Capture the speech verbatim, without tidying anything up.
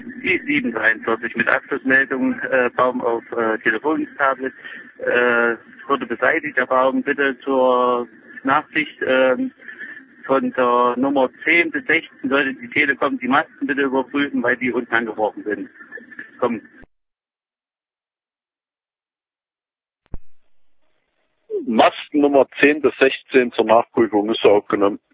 Die sieben dreiundvierzig mit Abschlussmeldung, äh, Baum auf äh, Telefontablet, äh, wurde beseitigt. Der Baum bitte zur Nachsicht äh, von der Nummer zehn bis sechzehn sollte die Telekom die Masten bitte überprüfen, weil die unten angebrochen sind. Komm. Masten Nummer zehn bis sechzehn zur Nachprüfung ist aufgenommen.